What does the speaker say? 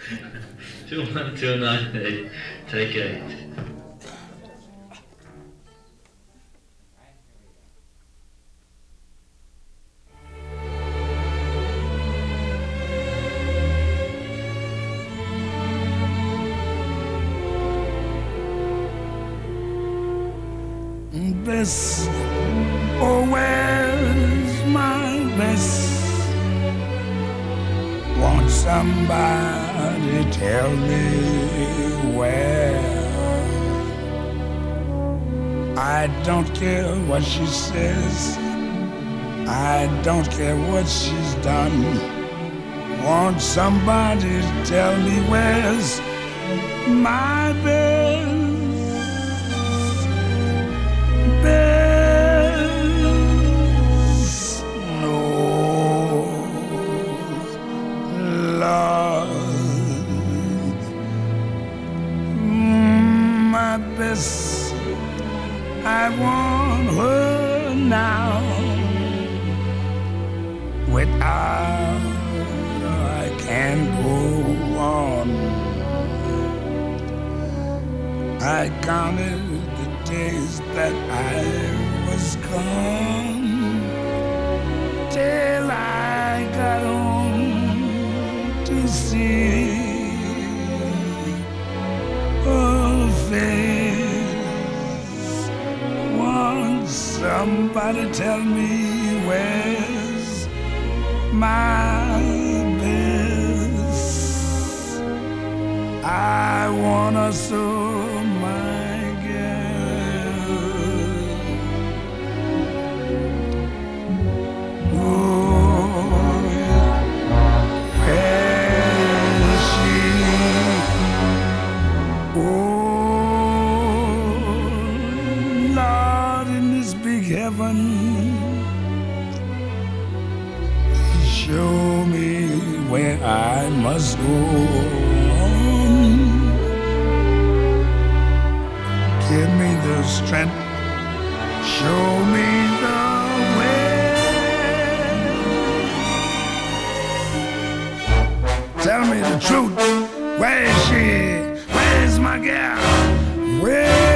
21298. Take 8. Bliss, oh, where's my bliss? Won't somebody tell me where? I don't care what she says, I don't care what she's done. Won't somebody tell me where's my bliss? I want her now. Without her I can't go on. I counted the days that I was gone till I got home to see her face. Somebody tell me where's my bliss? I wanna show my girl. Oh, where is she? Heaven, show me where I must go on. Give me the strength, show me the way. Tell me the truth, where is she? Where's my gal? Where